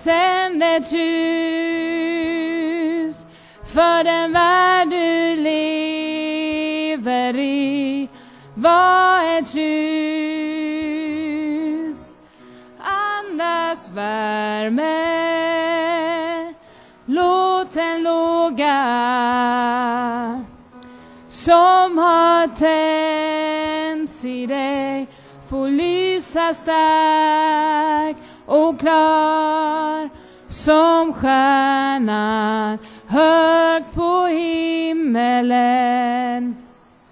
tänd ett ljus för den värld du lever i. Var ett ljus, andas värme, låt den låga som har tänts i dig få lysa stark och klar som stjärnan högt på himmelen.